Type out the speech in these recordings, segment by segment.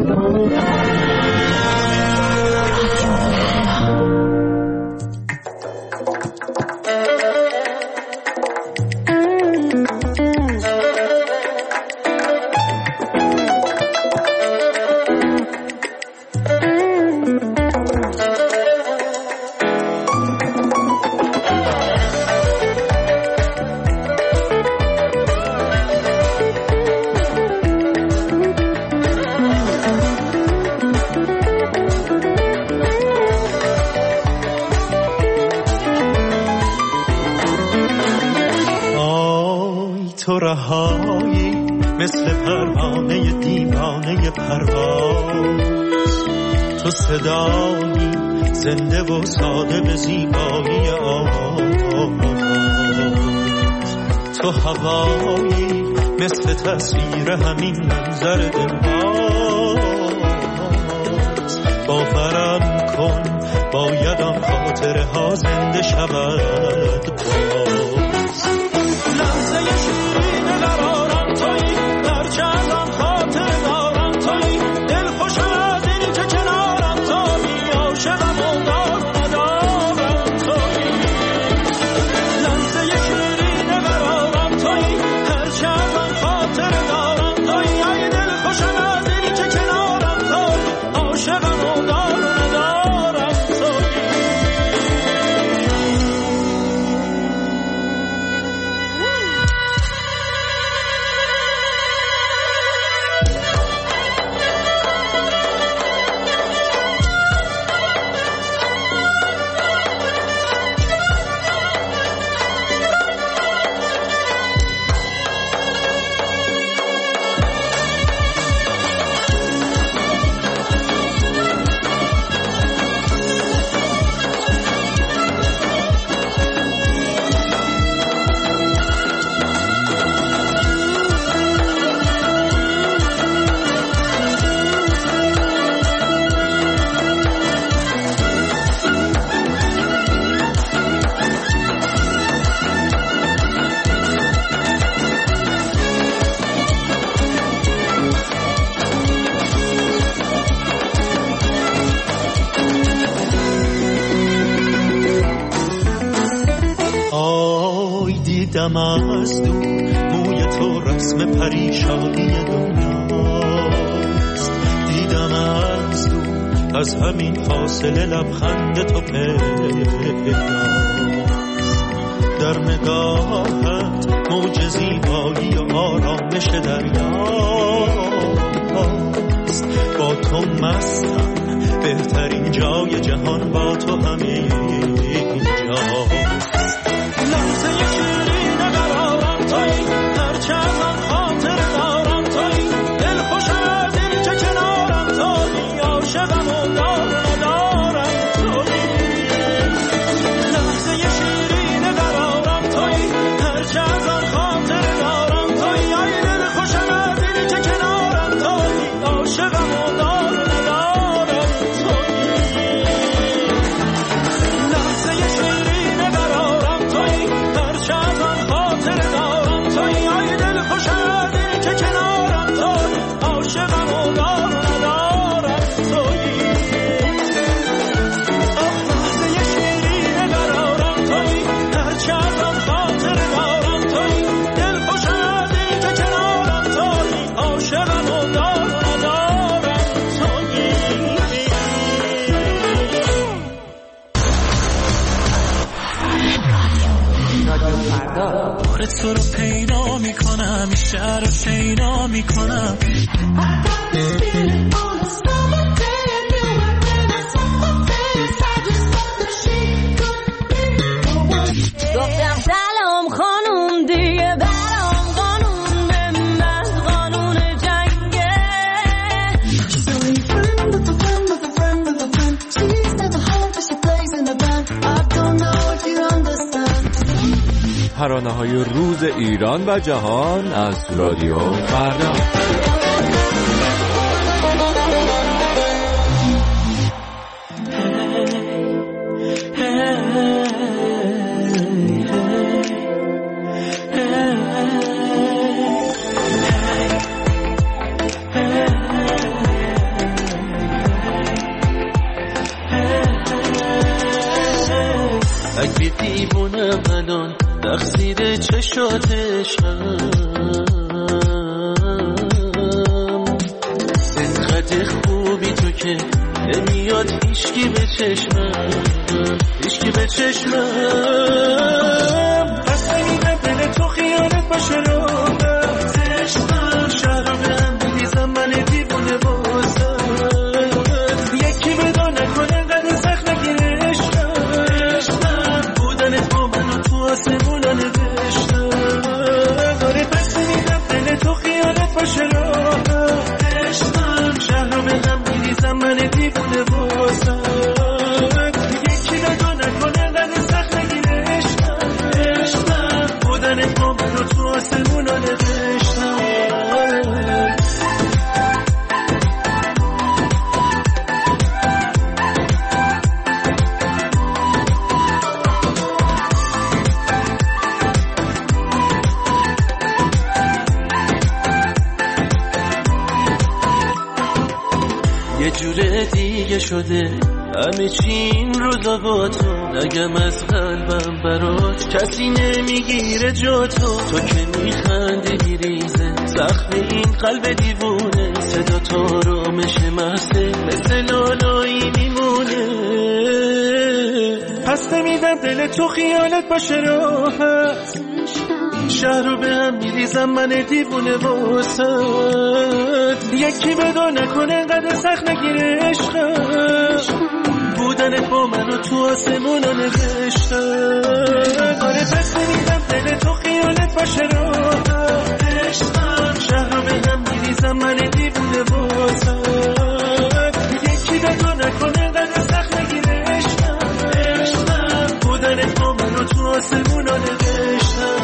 تو رهایی مثل پروانه دیوانه پرواز، تو صدایی زنده و ساده به زیبایی آواز، تو هوایی مثل تصویر همین منظر دلباز. باورم کن باید آن خاطره ها زنده شود باز. لحظه شیرین قرارم تویی، هرچه از آن خاطر دارم تویی، دل خوش از این که کنارم تویی، عاشقم و دار ندارم تویی. لحظه شیرین قرارم تویی، هرچه از آن خاطر دارم تویی، ای دل خوش از این که کنارم تویی، عاشقم و دار ندارم تویی. دیدم از دور موی تو رسم پریشانی دنیاست، دیدم از دور از همین فاصله لبخند تو پیداست، در نگاهت موج زیبایی و آرامش دریاست، با تو مستم بهترین جای جهان با تو همین جاست. لحظه شیرین قرارم تویی، هرچه از آن خاطر دارم تویی، دل خوش از این که کنارم تویی، عاشقم و دار ندارم تویی. لحظه شیرین قرارم تویی، هرچه از آن خاطر دارم تویی، ای دل خوش از این که کنارم تویی، عاشقم و دار ندارم تویی. لحظه شیرین قرارم تویی، هرچه از آن خاطر دارم تویی، ای دل خوش از این که کنارم تویی، عاشقم و دار ندارم تویی. لحظه شیرین قرارم تویی، هرچه از آن خاطر دارم تویی، دل خوش از این که کنارم تویی، عاشقم و دار ندارم تویی. بار تو رو پیدا میکنم، این شهر رو شیدا میکنم. گفتم سلام خانوم دیگه برام قانون به من قانون جنگه. She's only a friend of a friend of a friend of a friend. She's never home but she plays in a band. I don't know if you understand. ترانه‌های روز ایران و جهان از رادیو فردا. دیوونم الان تقصیر چشاتشم، انقدر خوبی تو که نمیاد هیچکی به چشمم، هیچکی به چشمم. پس نمیدم دل تو خیالت باشه راحت، عشقم شهر رو به هم بریزم من دیوونه واسه یکی بدا نکنه قدر سخت نگیره عشقم، بودنت با منو تو آسمونا نوشتم. آره پس نمیدم دل تو خیالت باشه راحت، عشقم شهر رو به هم بریزم من دیوونه واسه یکی بدا نکنه قدر سخت نگیره عشقم، بودنت با منو تو آسمونا نوشتم. یه جوره دیگه شده همه چی این روزا با تو، نگم از قلبم برات کسی نمیگیره جا تو که میخندی میریزه زخم این قلب دیوونه، صدا تو رو مشه محسه مثل لالایی میمونه. پس نمیدم دل تو خیالت باشه راحت، شهر رو به هم میریزم من دیوونه واسد یکی بدا نکنه قدر سخت نگیره عشقم، بودنت با منو تو آسمونا نوشتم. آره پس نمیدم دل تو خیالت باشه راحت، عشقم شهر رو به هم میریزم من دیوونه واسد یکی بدا نکنه قدر سخت نگیره عشقم، بودنت با منو تو آسمونا نوشتم.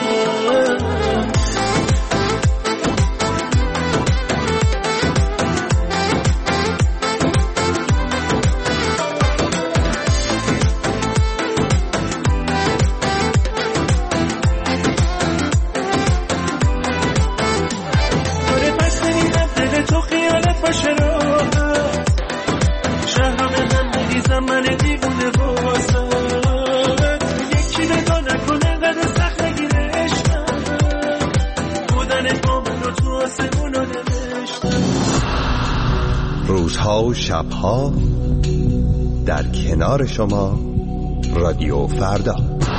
باشه راحت، شهر رو به هم میریزم من دیوونه واسد یکی بدا نکنه قدر سخت نگیره عشقم، بودنت با منو تو آسمونا نوشتم. روزها و شبها در کنار شما رادیو فردا.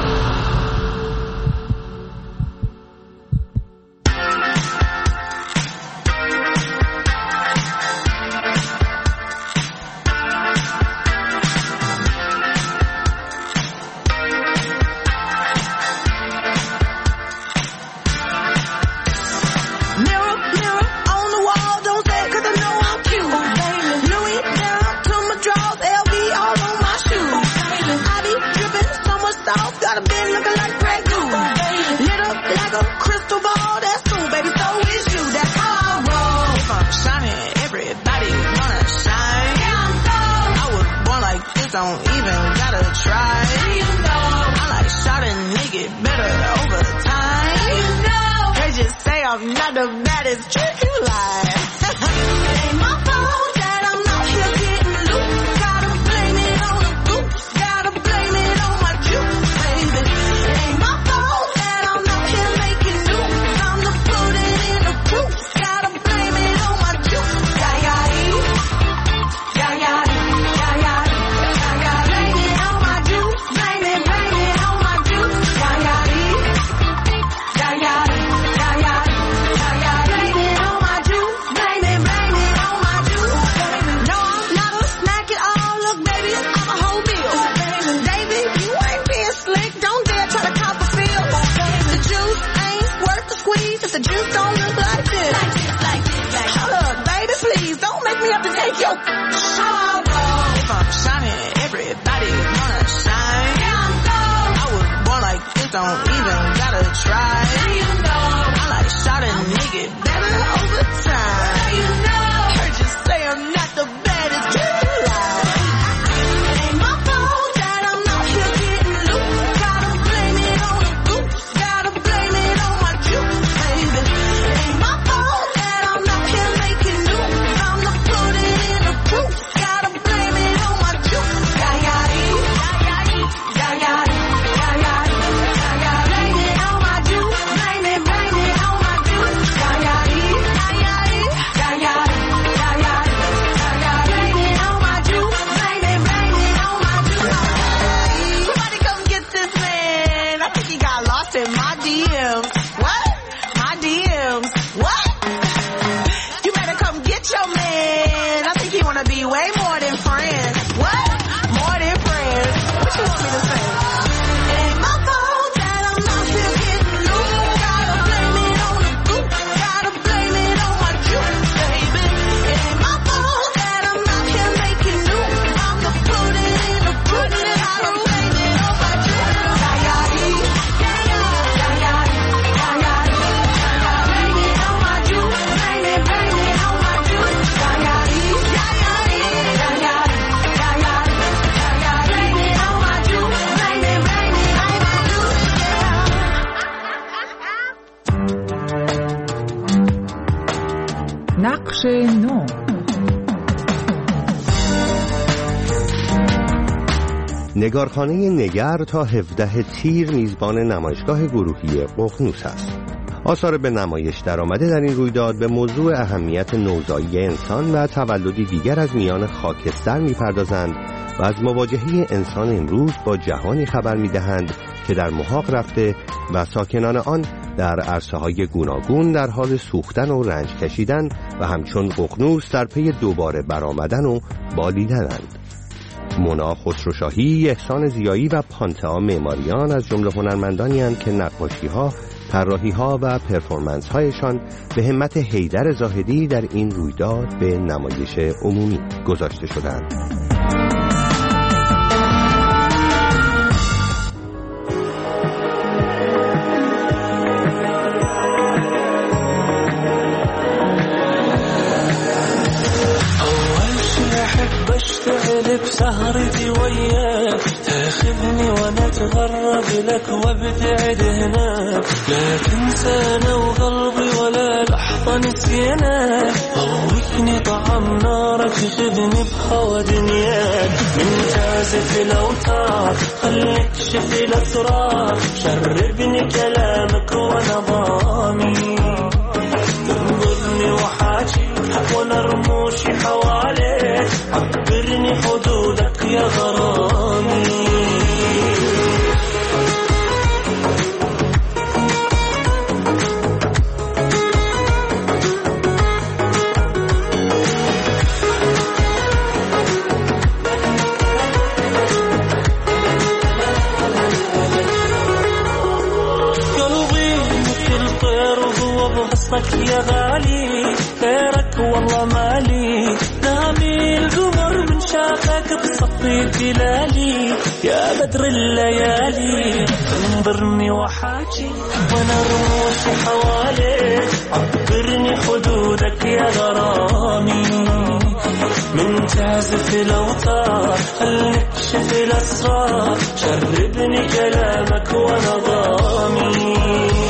Don't even gotta try. You know I like shot and nigga better over time. You know they just say I'm not the baddest trick you like. Ain't my fault that I'm not here getting loose. Gotta blame it on the boots. Gotta blame it on my juice, baby. Ain't my fault that I'm not here making news. I'm the put it in the proof. Gotta blame it on my juice. Yeah, yeah, yeah, yeah, yeah, yeah. The juice don't look like this. Hold up, baby, please don't make me have to take your shower. If I'm shining, everybody wanna shine. Yeah, I'm gold. I was born like this, don't even gotta try. You know I like shot a nigga better over time. You know heard you say I'm not the baddest trick you like. Ain't my fault that I'm not here getting loose. Gotta blame it on the boots. Gotta blame it on my juice. Ain't my fault that I'm not here making news. I'm the put it in the proof. Gotta blame it on my juice. Yeah, yeah, yeah, yeah, yeah, yeah, yeah, yeah. بخش 9. نگارخانه نگر تا 17 تیر میزبان نمایشگاه گروهی ققنوس است. آثار به نمایش درآمده در این رویداد به موضوع اهمیت نوزایی انسان و تولدی دیگر از میان خاکستر می‌پردازند و از مواجهه انسان امروز با جهانی خبر می‌دهند که در محاق رفته و ساکنان آن در عرصه‌های گوناگون در حال سوختن و رنج کشیدن و همچون ققنوس در پی دوباره برآمدن و بالیدنند. مونا خسروشاهی، احسان زیایی و پانتئا معماریان از جمله هنرمندانی هستند که نقاشی‌ها، طراحی‌ها و پرفورمنس‌هایشان به همت حیدر زاهدی در این رویداد به نمایش عمومی گذاشته شدند. بسهرتي وياك تاخذني وانا اتغرب لك وابتعد هناك لا تنسانا وقلبي ولا لحظة نسيناك ضويني طعم نارك خذني بهوا دنياك من تعزف الاوتار خليك شفي الاسرار شربني كلامك وانا ضامي تنظرني وحاجي وانا رموشي حواليك عبرني حدودك يا غرامي قلبي مثل طير وهو بغصنك يا غالي غيرك والله مالي نامي القمر من شافك بصفي تلالي يا بدر الليالي انظرني وحاجي وانا رموشي حواليك عبرني حدودك يا غرامي من تعزف الاوتار خليك شفي الاسرار شربني كلامك وانا ضامي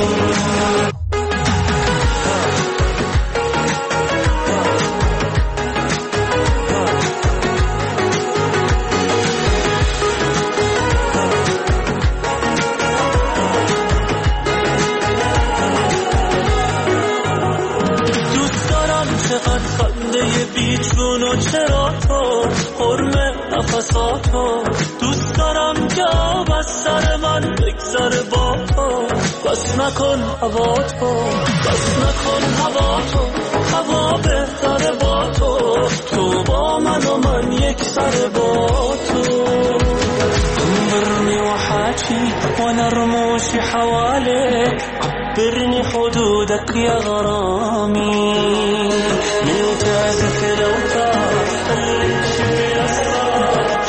بیچون و چرا تو حرم نفساتو دوست دارم که از سر من بگذره با تو بس نکن هوا تو بس نکن هوا تو هوا بهتره با تو تو با من و من یک سر با تو انظرني وحاجي وانا رموشي حواليك عبرني حدودك يا غرامي من تعزف الاوتار خليك شفي الاسرار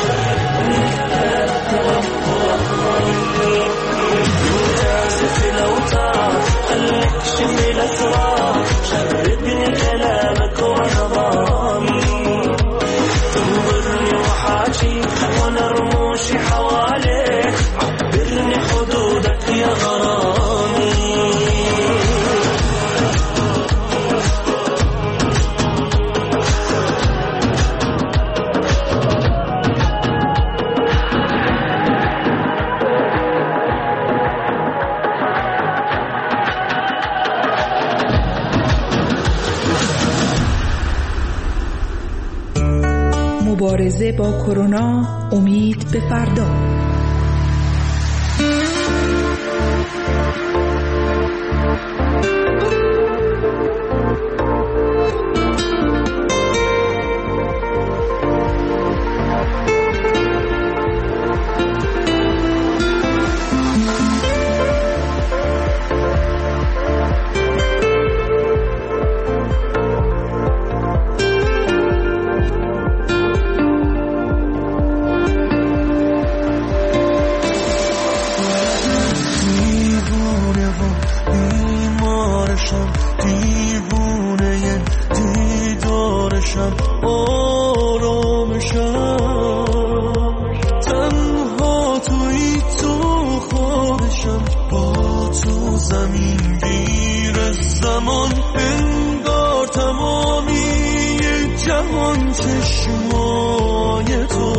من تعزف الاوتار خليك شفي الاسرار شربني كلامك وانا ضامي تنظرني وحاجي وانا رموشي حواليك عبرني حدودك يا غرامي مبارزه با کرونا، امید به فردا. زمین گیر زمان انگار تمامی جهان چشمای تو،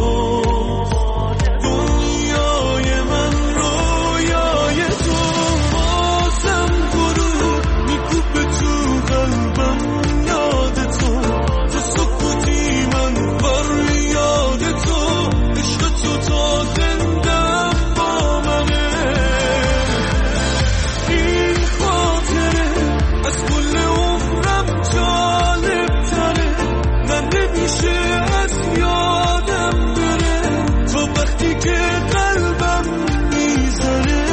دنیای من رویای تو. بازم غروب میکوبه تو قلبم یاد تو، تو سکوتی من فریاد تو، عشق تو تا زندم با منه. این خاطره از کل عمرم جالب تره، من نمیشه از یادم بره تا وقتی که قلبم میزنه.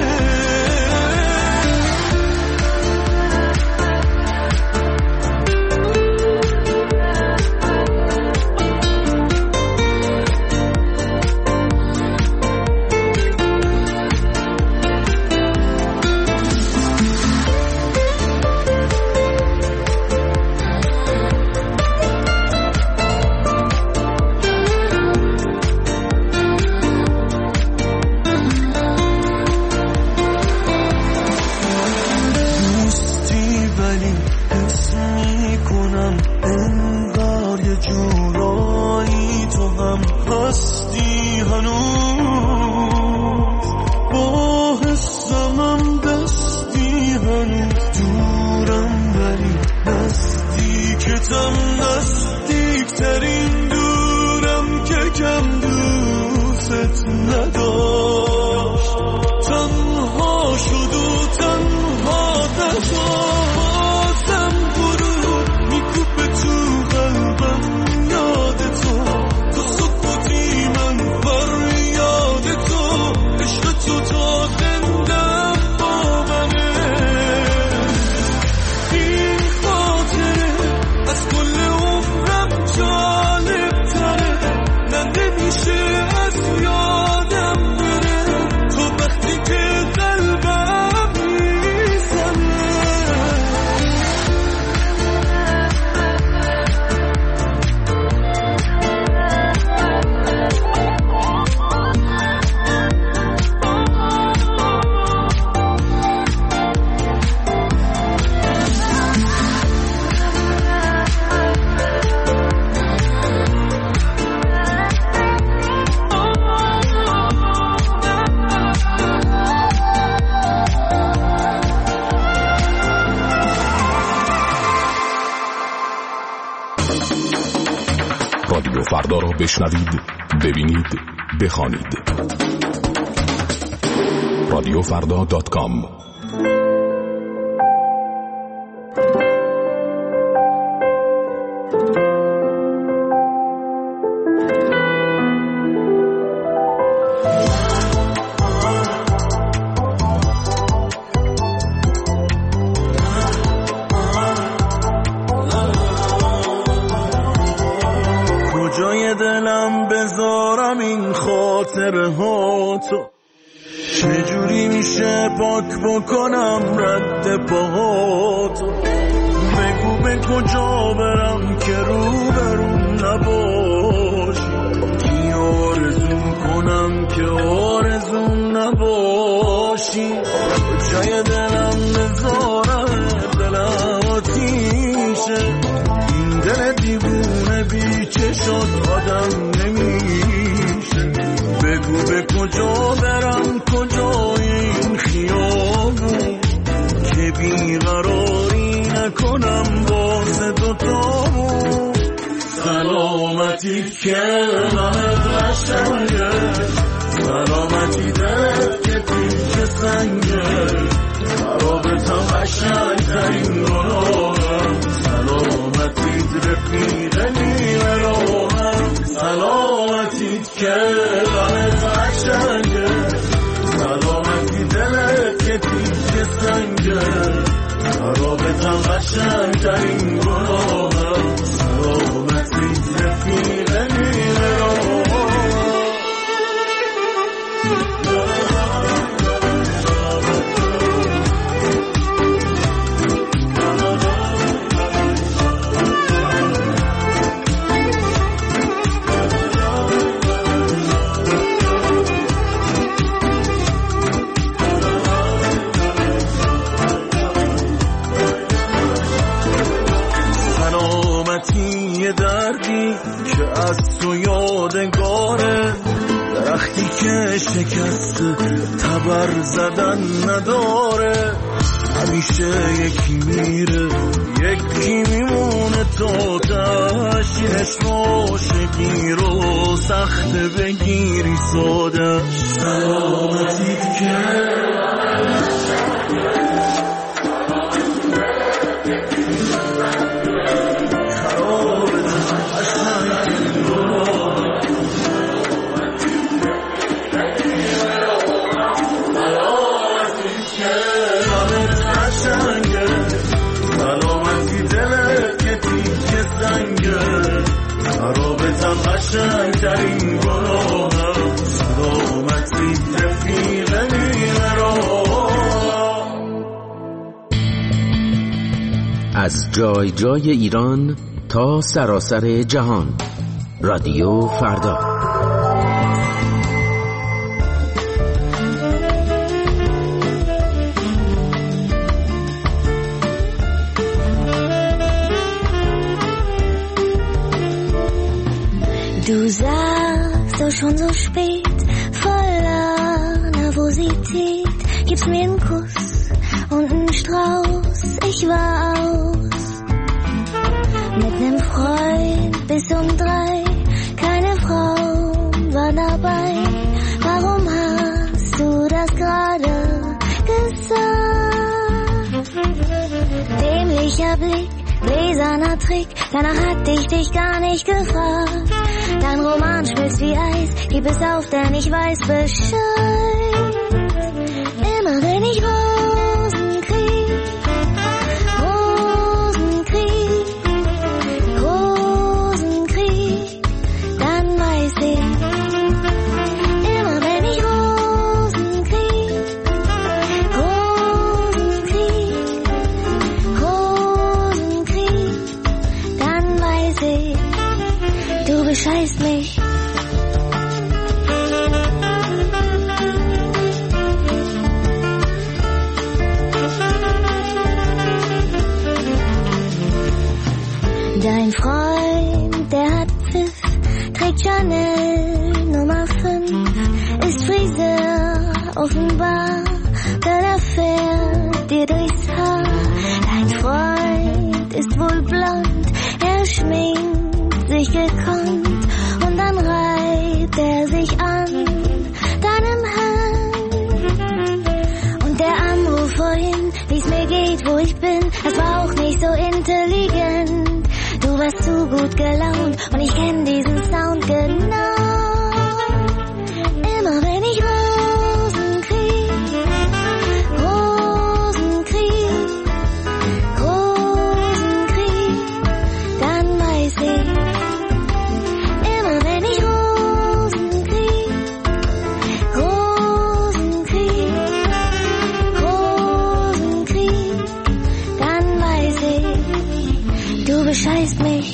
رادیو فردا را بشنوید، ببینید، بخوانید. radiofrda.com. کجای دلم بذارم این خاطره ها تو، چجوری میشه پاک بکنم رد پاهاتو. بگو به کجا برم که رو برون نباشی، کی آرزو کنم که آرزو نباشی. کجای دلم بذارم دلم آتیشه، این دل دیوونه بی چشات آدم نمیشه. بگو به کجا برم کجای این خیابون، که بیقراری نکنم باز دوتامون. سلامتی که غمت قشنگه، سلامتی دلت که تیک سنگه، رابطم قشنگترین گناهم. سلامتیت رفیق نیمه راهم، سلامتیت که غمت قشنگه، سلامتی دلت که تیک سنگه، رابطم قشنگترین گناهم. سلامتیت رفیق نیمه راهم. زمینی که از تو یادگاره، درختی که شکسته تبر زدن نداره، همیشه یکی میره یکی میمونه، تو تشینش عاشقی رو سخته بگیری سادش. سلامتیت که قشنگترین گناهم سلامتی رفیق از جای جای ایران تا سراسر جهان، رادیو فردا. Du sagst so schon so spät, voller Nervosität, gibst mir einen Kuss und einen Strauß, ich war aus. Mit nem Freund bis um 3, keine Frau war dabei. Warum hast du das gerade gesagt? Dämlicher Blick, gläserner Trick, danach hatte ich dich gar nicht gefragt. Dein Roman schmilzt wie Eis, gib es auf, denn ich weiß Bescheid. Immer wenn ich Rosen krieg, dann weiß ich. Immer wenn ich Rosen krieg, dann weiß ich. Du bescheißt mich. Dein Freund, der hat Pfiff, trägt Chanel Nummer 5, ist Friseur, offenbar, denn er fährt dir durchs Haar. Dein Freund ist wohl blond, er schminkt sich gekonnt und dann reibt er sich an deinem Hang. Und der Anruf vorhin, wie's mir geht, wo ich bin, das war auch nicht so intelligent. Du warst zu gut gelaunt und ich kenn diesen Sound genau. Immer wenn ich Rosen krieg, dann weiß ich. Immer wenn ich Rosen krieg, dann weiß ich. Du bescheißt mich.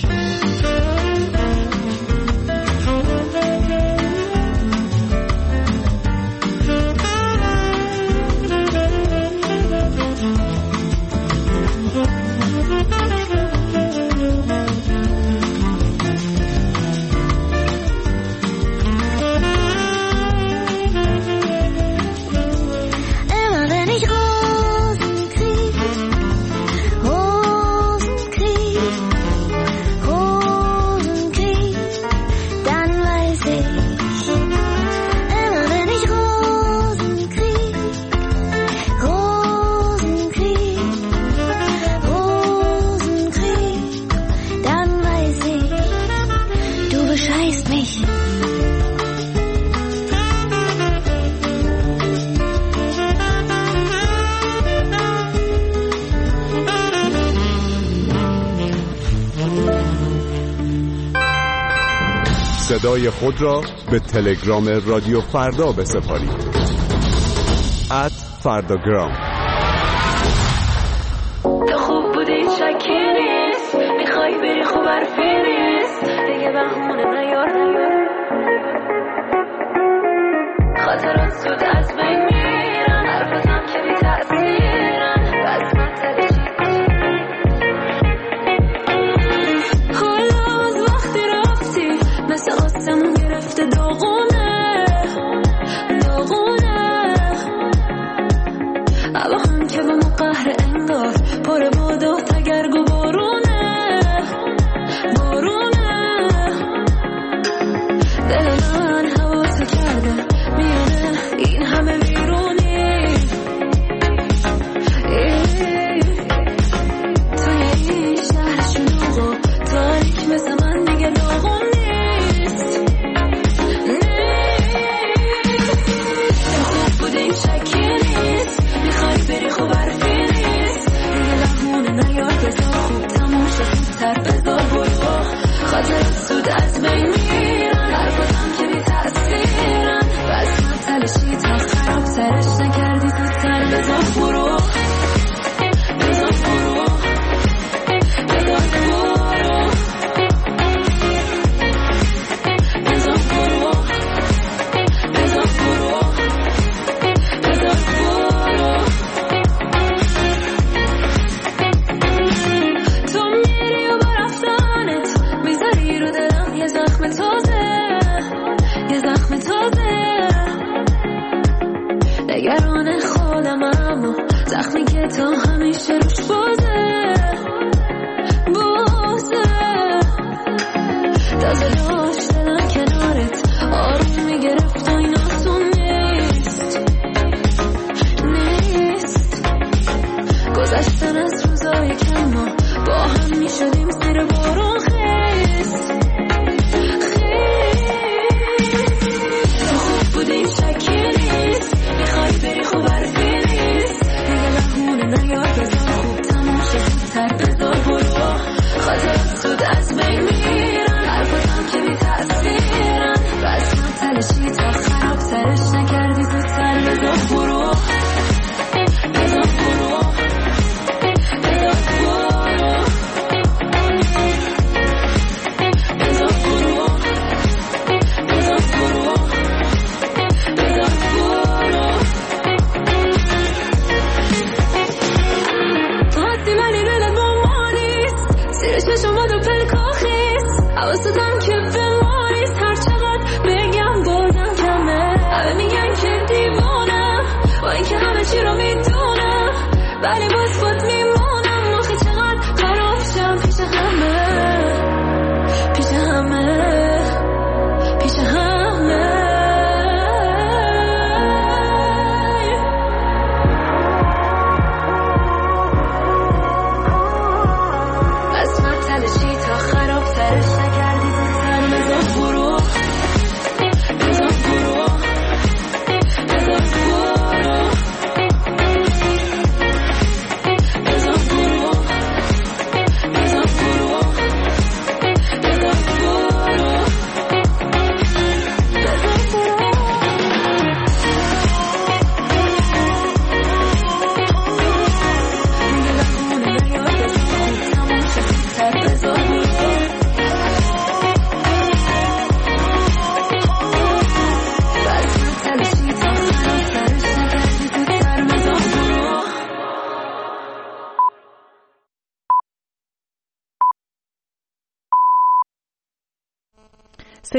صدای خود را به تلگرام رادیو فردا بسپارید. @فرداگرام. تو خوب بودی شکی نیست، میخوای بری خوب حرفی نیست، دیگه بهونه نیار، خاطرات زود از بین میرن، حرفاتم که بی تأثیرن، بس منطقه چی حالا از وقتی را تا همیشه روش بازه تازه داشتن کنارت آروم میگرفت و این آسون نیست گذشتن از روزای کم ما با هم میشدیم زیر بارون خیست تو خوب بودیم شکی نیست میخوای بری خوب عرفی نیست دیگه لحونه نیار بزار خوب تموم شد زودتر بزار برو خاطرات زود از بین میرن حرفاتم که بی تأثیرن بس من تلشی تا خراب ترش نکردی زودتر بزار برو بزار برو بزار برو بزار برو بزار برو بزار برو تو هستی ولی دلت با ما نیست زیر چشمات و پلکاخیست حواستم که به ما نیست هر چقدر بگم بازم کمه همه میگن که دیوانم با اینکه همه چی رو میدونم ولی